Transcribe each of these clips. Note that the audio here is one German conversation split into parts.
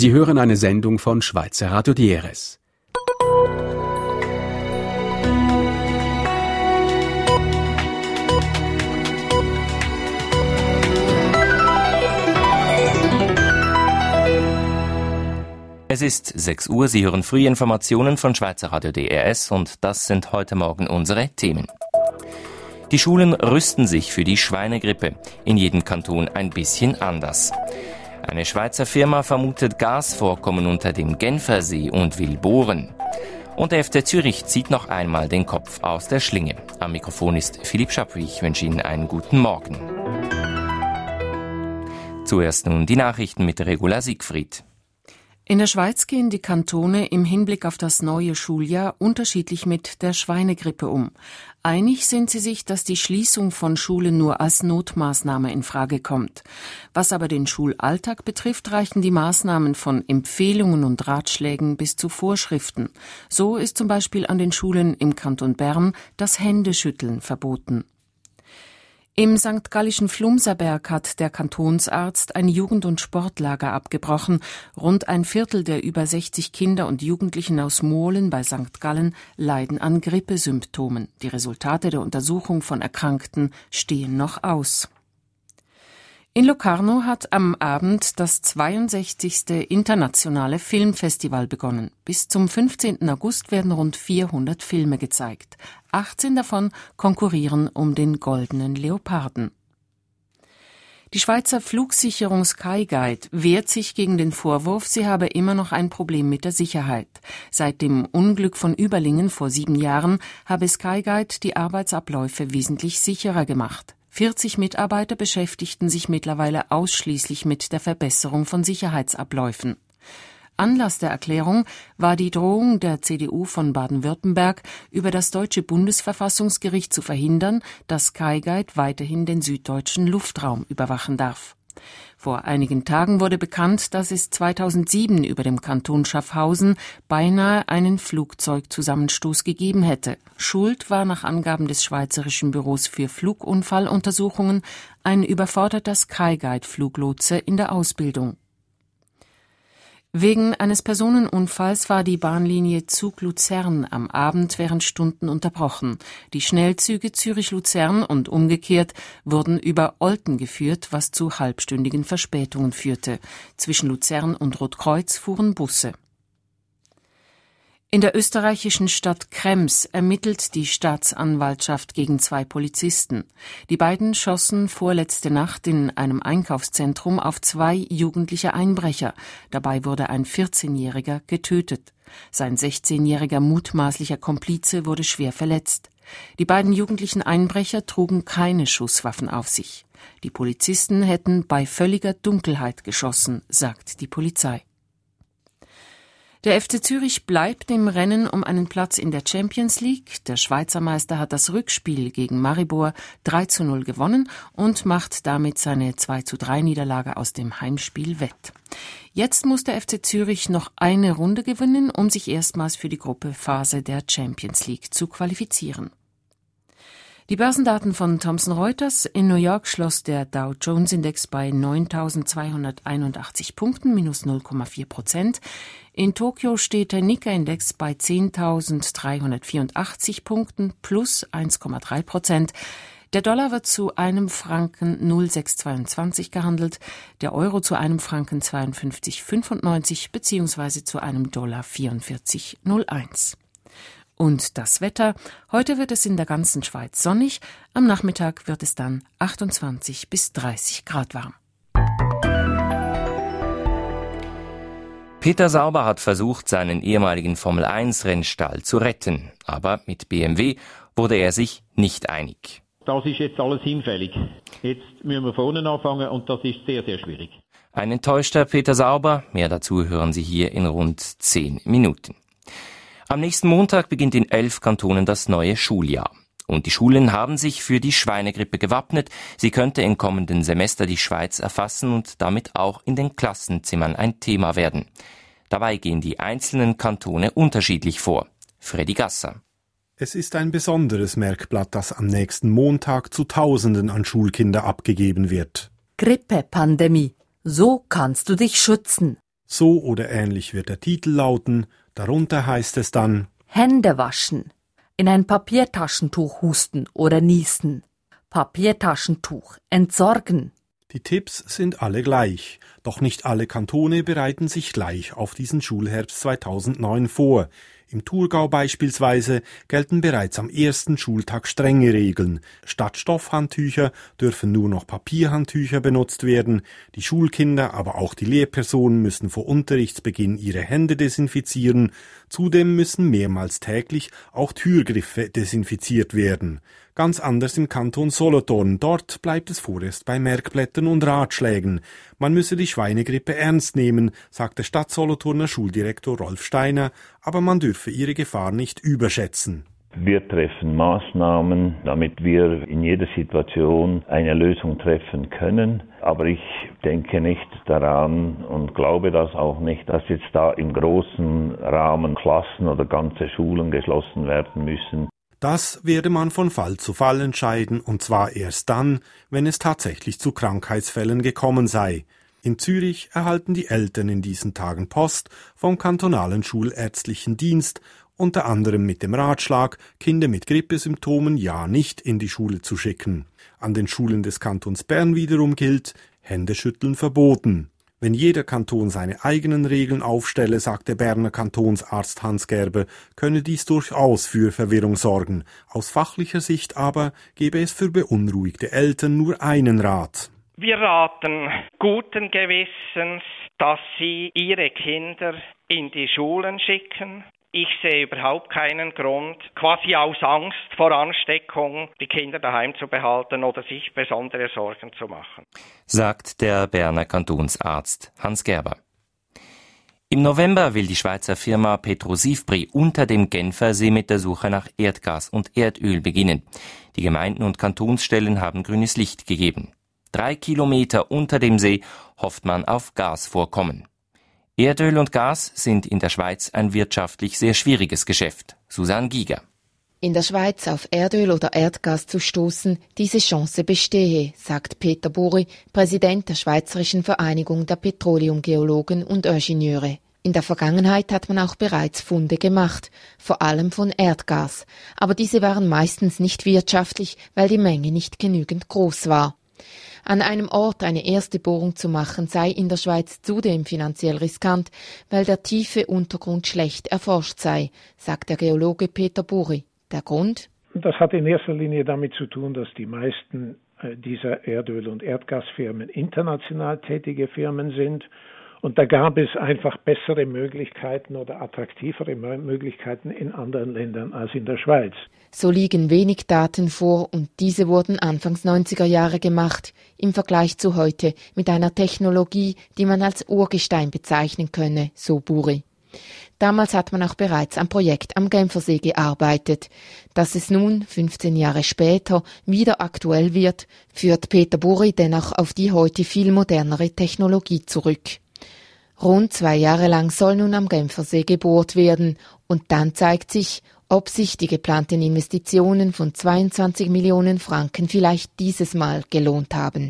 Sie hören eine Sendung von Schweizer Radio DRS. Es ist 6 Uhr, Sie hören Frühinformationen von Schweizer Radio DRS und das sind heute Morgen unsere Themen. Die Schulen rüsten sich für die Schweinegrippe, in jedem Kanton ein bisschen anders. Eine Schweizer Firma vermutet Gasvorkommen unter dem Genfersee und will bohren. Und der FC Zürich zieht noch einmal den Kopf aus der Schlinge. Am Mikrofon ist Philipp Chapuis. Ich wünsche Ihnen einen guten Morgen. Zuerst nun die Nachrichten mit Regula Siegfried. In der Schweiz gehen die Kantone im Hinblick auf das neue Schuljahr unterschiedlich mit der Schweinegrippe um. Einig sind sie sich, dass die Schließung von Schulen nur als Notmaßnahme in Frage kommt. Was aber den Schulalltag betrifft, reichen die Maßnahmen von Empfehlungen und Ratschlägen bis zu Vorschriften. So ist zum Beispiel an den Schulen im Kanton Bern das Händeschütteln verboten. Im St. Gallischen Flumserberg hat der Kantonsarzt ein Jugend- und Sportlager abgebrochen. Rund ein Viertel der über 60 Kinder und Jugendlichen aus Mohlen bei St. Gallen leiden an Grippesymptomen. Die Resultate der Untersuchung von Erkrankten stehen noch aus. In Locarno hat am Abend das 62. internationale Filmfestival begonnen. Bis zum 15. August werden rund 400 Filme gezeigt. 18 davon konkurrieren um den Goldenen Leoparden. Die Schweizer Flugsicherung Skyguide wehrt sich gegen den Vorwurf, sie habe immer noch ein Problem mit der Sicherheit. Seit dem Unglück von Überlingen vor 7 Jahren habe Skyguide die Arbeitsabläufe wesentlich sicherer gemacht. 40 Mitarbeiter beschäftigten sich mittlerweile ausschließlich mit der Verbesserung von Sicherheitsabläufen. Anlass der Erklärung war die Drohung der CDU von Baden-Württemberg, über das deutsche Bundesverfassungsgericht zu verhindern, dass Skyguide weiterhin den süddeutschen Luftraum überwachen darf. Vor einigen Tagen wurde bekannt, dass es 2007 über dem Kanton Schaffhausen beinahe einen Flugzeugzusammenstoß gegeben hätte. Schuld war nach Angaben des Schweizerischen Büros für Flugunfalluntersuchungen ein überforderter Skyguide-Fluglotse in der Ausbildung. Wegen eines Personenunfalls war die Bahnlinie Zug-Luzern am Abend während Stunden unterbrochen. Die Schnellzüge Zürich-Luzern und umgekehrt wurden über Olten geführt, was zu halbstündigen Verspätungen führte. Zwischen Luzern und Rotkreuz fuhren Busse. In der österreichischen Stadt Krems ermittelt die Staatsanwaltschaft gegen 2 Polizisten. Die beiden schossen vorletzte Nacht in einem Einkaufszentrum auf 2 jugendliche Einbrecher. Dabei wurde ein 14-Jähriger getötet. Sein 16-jähriger mutmaßlicher Komplize wurde schwer verletzt. Die beiden jugendlichen Einbrecher trugen keine Schusswaffen auf sich. Die Polizisten hätten bei völliger Dunkelheit geschossen, sagt die Polizei. Der FC Zürich bleibt im Rennen um einen Platz in der Champions League. Der Schweizer Meister hat das Rückspiel gegen Maribor 3:0 gewonnen und macht damit seine 2:3 Niederlage aus dem Heimspiel wett. Jetzt muss der FC Zürich noch eine Runde gewinnen, um sich erstmals für die Gruppenphase der Champions League zu qualifizieren. Die Börsendaten von Thomson Reuters: In New York schloss der Dow Jones Index bei 9.281 Punkten, minus 0,4%. In Tokio steht der Nikkei-Index bei 10.384 Punkten, plus 1,3%. Der Dollar wird zu einem Franken 0,622 gehandelt, der Euro zu einem Franken 52,95 bzw. zu einem Dollar 44,01. Und das Wetter: Heute wird es in der ganzen Schweiz sonnig, am Nachmittag wird es dann 28 bis 30 Grad warm. Peter Sauber hat versucht, seinen ehemaligen Formel-1-Rennstall zu retten, aber mit BMW wurde er sich nicht einig. Das ist jetzt alles hinfällig. Jetzt müssen wir vorne anfangen und das ist sehr, sehr schwierig. Ein enttäuschter Peter Sauber, mehr dazu hören Sie hier in rund 10 Minuten. Am nächsten Montag beginnt in 11 Kantonen das neue Schuljahr. Und die Schulen haben sich für die Schweinegrippe gewappnet. Sie könnte im kommenden Semester die Schweiz erfassen und damit auch in den Klassenzimmern ein Thema werden. Dabei gehen die einzelnen Kantone unterschiedlich vor. Freddy Gasser. Es ist ein besonderes Merkblatt, das am nächsten Montag zu Tausenden an Schulkinder abgegeben wird. Grippe-Pandemie. So kannst du dich schützen. So oder ähnlich wird der Titel lauten, darunter heißt es dann: Hände waschen, in ein Papiertaschentuch husten oder niesen, Papiertaschentuch entsorgen. Die Tipps sind alle gleich, doch nicht alle Kantone bereiten sich gleich auf diesen Schulherbst 2009 vor. Im Thurgau beispielsweise gelten bereits am ersten Schultag strenge Regeln. Statt Stoffhandtücher dürfen nur noch Papierhandtücher benutzt werden. Die Schulkinder, aber auch die Lehrpersonen müssen vor Unterrichtsbeginn ihre Hände desinfizieren. Zudem müssen mehrmals täglich auch Türgriffe desinfiziert werden. Ganz anders im Kanton Solothurn. Dort bleibt es vorerst bei Merkblättern und Ratschlägen. Man müsse die Schweinegrippe ernst nehmen, sagt der Stadt Solothurner Schuldirektor Rolf Steiner, aber man dürfe ihre Gefahr nicht überschätzen. Wir treffen Maßnahmen, damit wir in jeder Situation eine Lösung treffen können. Aber ich denke nicht daran und glaube das auch nicht, dass jetzt da im großen Rahmen Klassen oder ganze Schulen geschlossen werden müssen. Das werde man von Fall zu Fall entscheiden, und zwar erst dann, wenn es tatsächlich zu Krankheitsfällen gekommen sei. In Zürich erhalten die Eltern in diesen Tagen Post vom kantonalen Schulärztlichen Dienst, unter anderem mit dem Ratschlag, Kinder mit Grippesymptomen ja nicht in die Schule zu schicken. An den Schulen des Kantons Bern wiederum gilt: Händeschütteln verboten. Wenn jeder Kanton seine eigenen Regeln aufstelle, sagt der Berner Kantonsarzt Hans Gerber, könne dies durchaus für Verwirrung sorgen. Aus fachlicher Sicht aber gebe es für beunruhigte Eltern nur einen Rat. Wir raten guten Gewissens, dass sie ihre Kinder in die Schulen schicken. Ich sehe überhaupt keinen Grund, quasi aus Angst vor Ansteckung, die Kinder daheim zu behalten oder sich besondere Sorgen zu machen, sagt der Berner Kantonsarzt Hans Gerber. Im November will die Schweizer Firma Petrosivbri unter dem Genfersee mit der Suche nach Erdgas und Erdöl beginnen. Die Gemeinden und Kantonsstellen haben grünes Licht gegeben. 3 Kilometer unter dem See hofft man auf Gasvorkommen. Erdöl und Gas sind in der Schweiz ein wirtschaftlich sehr schwieriges Geschäft. Susanne Giger. In der Schweiz auf Erdöl oder Erdgas zu stoßen, diese Chance bestehe, sagt Peter Buri, Präsident der Schweizerischen Vereinigung der Petroleumgeologen und Ingenieure. In der Vergangenheit hat man auch bereits Funde gemacht, vor allem von Erdgas. Aber diese waren meistens nicht wirtschaftlich, weil die Menge nicht genügend groß war. An einem Ort eine erste Bohrung zu machen, sei in der Schweiz zudem finanziell riskant, weil der tiefe Untergrund schlecht erforscht sei, sagt der Geologe Peter Buri. Der Grund? Das hat in erster Linie damit zu tun, dass die meisten dieser Erdöl- und Erdgasfirmen international tätige Firmen sind. Und da gab es einfach bessere Möglichkeiten oder attraktivere Möglichkeiten in anderen Ländern als in der Schweiz. So liegen wenig Daten vor und diese wurden Anfangs 90er Jahre gemacht, im Vergleich zu heute mit einer Technologie, die man als Urgestein bezeichnen könne, so Buri. Damals hat man auch bereits am Projekt am Genfersee gearbeitet. Dass es nun, 15 Jahre später, wieder aktuell wird, führt Peter Buri dennoch auf die heute viel modernere Technologie zurück. Rund 2 Jahre lang soll nun am Genfersee gebohrt werden und dann zeigt sich, ob sich die geplanten Investitionen von 22 Millionen Franken vielleicht dieses Mal gelohnt haben.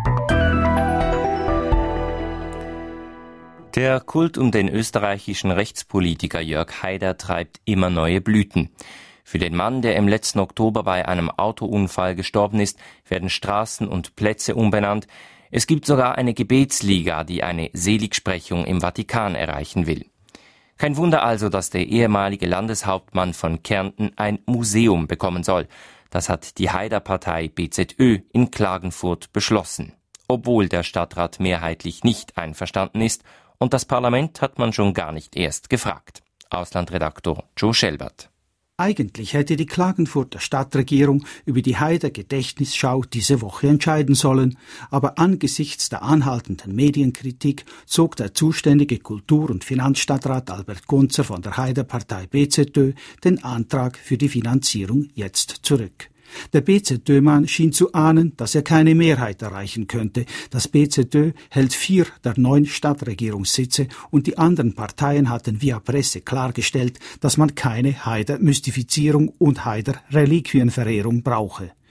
Der Kult um den österreichischen Rechtspolitiker Jörg Haider treibt immer neue Blüten. Für den Mann, der im letzten Oktober bei einem Autounfall gestorben ist, werden Straßen und Plätze umbenannt. Es gibt sogar eine Gebetsliga, die eine Seligsprechung im Vatikan erreichen will. Kein Wunder also, dass der ehemalige Landeshauptmann von Kärnten ein Museum bekommen soll. Das hat die Haider-Partei BZÖ in Klagenfurt beschlossen. Obwohl der Stadtrat mehrheitlich nicht einverstanden ist und das Parlament hat man schon gar nicht erst gefragt. Auslandredaktor Joe Schelbert. Eigentlich hätte die Klagenfurter Stadtregierung über die Haider-Gedächtnisschau diese Woche entscheiden sollen, aber angesichts der anhaltenden Medienkritik zog der zuständige Kultur- und Finanzstadtrat Albert Gunzer von der Haider-Partei BZÖ den Antrag für die Finanzierung jetzt zurück. Der BZÖ-Mann schien zu ahnen, dass er keine Mehrheit erreichen könnte. Das BZÖ hält 4 der 9 Stadtregierungssitze und die anderen Parteien hatten via Presse klargestellt, dass man keine Haider-Mystifizierung und Haider-Reliquienverehrung brauche.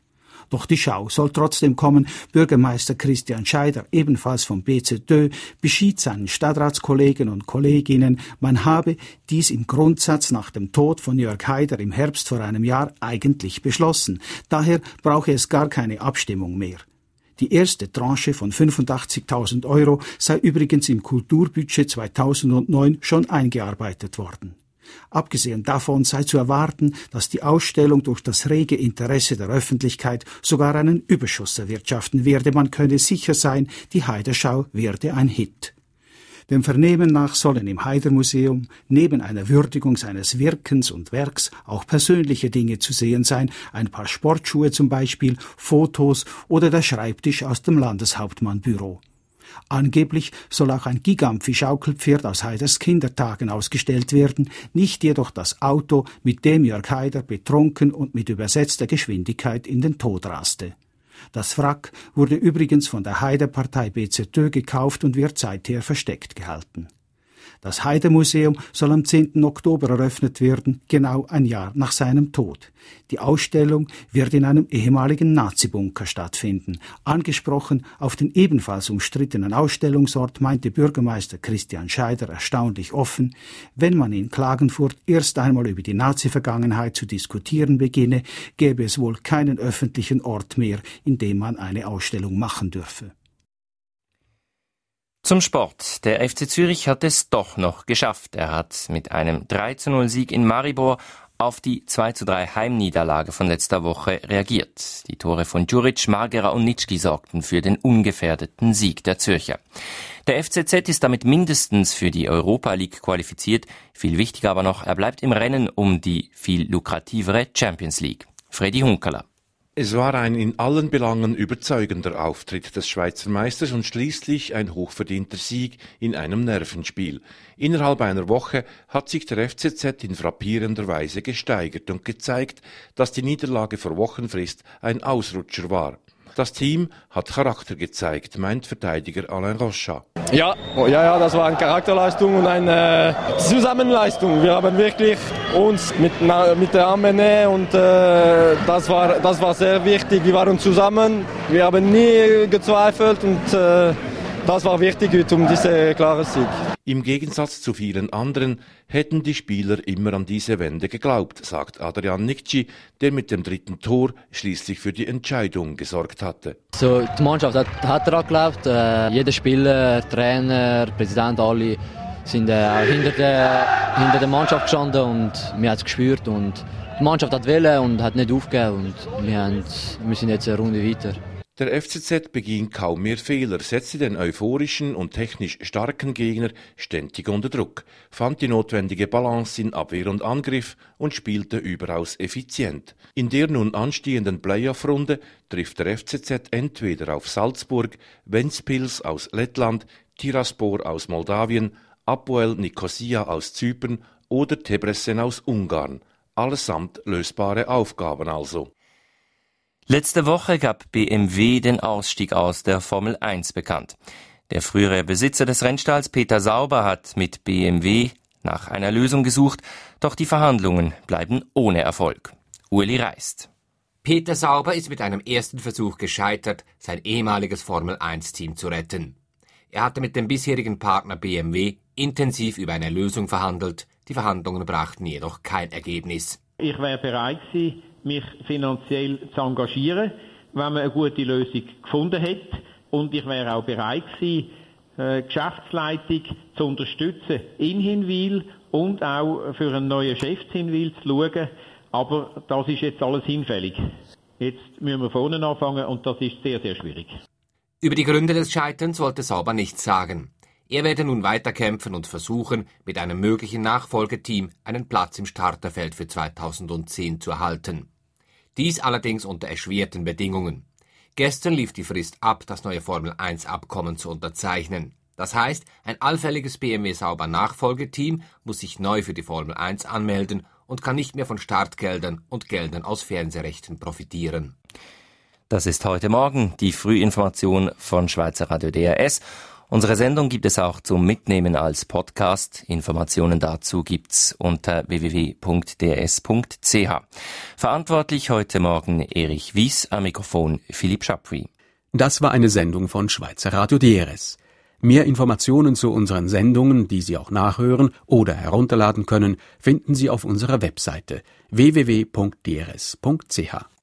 Doch die Schau soll trotzdem kommen. Bürgermeister Christian Scheider, ebenfalls vom BZÖ, beschied seinen Stadtratskollegen und Kolleginnen, man habe dies im Grundsatz nach dem Tod von Jörg Haider im Herbst vor einem Jahr eigentlich beschlossen. Daher brauche es gar keine Abstimmung mehr. Die erste Tranche von 85.000 € sei übrigens im Kulturbudget 2009 schon eingearbeitet worden. Abgesehen davon sei zu erwarten, dass die Ausstellung durch das rege Interesse der Öffentlichkeit sogar einen Überschuss erwirtschaften werde. Man könne sicher sein, die Haider-Schau werde ein Hit. Dem Vernehmen nach sollen im Haider-Museum neben einer Würdigung seines Wirkens und Werks auch persönliche Dinge zu sehen sein, ein paar Sportschuhe zum Beispiel, Fotos oder der Schreibtisch aus dem Landeshauptmannbüro. Angeblich soll auch ein Gigampfi-Schaukelpferd aus Haiders Kindertagen ausgestellt werden, nicht jedoch das Auto, mit dem Jörg Haider betrunken und mit übersetzter Geschwindigkeit in den Tod raste. Das Wrack wurde übrigens von der Haider-Partei BZÖ gekauft und wird seither versteckt gehalten. Das Haider-Museum soll am 10. Oktober eröffnet werden, genau ein Jahr nach seinem Tod. Die Ausstellung wird in einem ehemaligen Nazi-Bunker stattfinden. Angesprochen auf den ebenfalls umstrittenen Ausstellungsort meinte Bürgermeister Christian Scheider erstaunlich offen, wenn man in Klagenfurt erst einmal über die Nazi-Vergangenheit zu diskutieren beginne, gäbe es wohl keinen öffentlichen Ort mehr, in dem man eine Ausstellung machen dürfe. Zum Sport. Der FC Zürich hat es doch noch geschafft. Er hat mit einem 3:0-Sieg in Maribor auf die 2:3 Heimniederlage von letzter Woche reagiert. Die Tore von Djuric, Margera und Nitschki sorgten für den ungefährdeten Sieg der Zürcher. Der FCZ ist damit mindestens für die Europa League qualifiziert. Viel wichtiger aber noch, er bleibt im Rennen um die viel lukrativere Champions League. Freddy Hunkeler. Es war ein in allen Belangen überzeugender Auftritt des Schweizer Meisters und schließlich ein hochverdienter Sieg in einem Nervenspiel. Innerhalb einer Woche hat sich der FCZ in frappierender Weise gesteigert und gezeigt, dass die Niederlage vor Wochenfrist ein Ausrutscher war. Das Team hat Charakter gezeigt, meint Verteidiger Alain Rochat. Ja, das war eine Charakterleistung und eine Zusammenleistung. Wir haben wirklich uns mit der Arme nähe und das war sehr wichtig. Wir waren zusammen, wir haben nie gezweifelt und das war wichtig um diesen klaren Sieg. Im Gegensatz zu vielen anderen hätten die Spieler immer an diese Wende geglaubt, sagt Adrian Nitschki, der mit dem 3. Tor schließlich für die Entscheidung gesorgt hatte. So, die Mannschaft hat daran geglaubt. Jeder Spieler, Trainer, Präsident, alle sind hinter der Mannschaft gestanden und wir haben es gespürt. Und die Mannschaft hat wollen und hat nicht aufgegeben. Und wir sind jetzt eine Runde weiter. Der FCZ beging kaum mehr Fehler, setzte den euphorischen und technisch starken Gegner ständig unter Druck, fand die notwendige Balance in Abwehr und Angriff und spielte überaus effizient. In der nun anstehenden Playoff-Runde trifft der FCZ entweder auf Salzburg, Ventspils aus Lettland, Tiraspol aus Moldawien, Apoel Nicosia aus Zypern oder Debrecen aus Ungarn. Allesamt lösbare Aufgaben also. Letzte Woche gab BMW den Ausstieg aus der Formel 1 bekannt. Der frühere Besitzer des Rennstalls, Peter Sauber, hat mit BMW nach einer Lösung gesucht, doch die Verhandlungen bleiben ohne Erfolg. Ueli Reist. Peter Sauber ist mit einem ersten Versuch gescheitert, sein ehemaliges Formel 1-Team zu retten. Er hatte mit dem bisherigen Partner BMW intensiv über eine Lösung verhandelt. Die Verhandlungen brachten jedoch kein Ergebnis. Ich wäre bereit gewesen, mich finanziell zu engagieren, wenn man eine gute Lösung gefunden hätte. Und ich wäre auch bereit gewesen, die Geschäftsleitung zu unterstützen in Hinwil und auch für einen neuen Chef in Hinwil zu schauen. Aber das ist jetzt alles hinfällig. Jetzt müssen wir vorne anfangen und das ist sehr, sehr schwierig. Über die Gründe des Scheiterns wollte Sauber nichts sagen. Er werde nun weiterkämpfen und versuchen, mit einem möglichen Nachfolgeteam einen Platz im Starterfeld für 2010 zu erhalten. Dies allerdings unter erschwerten Bedingungen. Gestern lief die Frist ab, das neue Formel-1-Abkommen zu unterzeichnen. Das heißt, ein allfälliges BMW Sauber Nachfolgeteam muss sich neu für die Formel 1 anmelden und kann nicht mehr von Startgeldern und Geldern aus Fernsehrechten profitieren. Das ist heute Morgen die Frühinformation von Schweizer Radio DRS. Unsere Sendung gibt es auch zum Mitnehmen als Podcast. Informationen dazu gibt's unter www.drs.ch. Verantwortlich heute Morgen Erich Wies, am Mikrofon Philipp Schapri. Das war eine Sendung von Schweizer Radio DRS. Mehr Informationen zu unseren Sendungen, die Sie auch nachhören oder herunterladen können, finden Sie auf unserer Webseite www.drs.ch.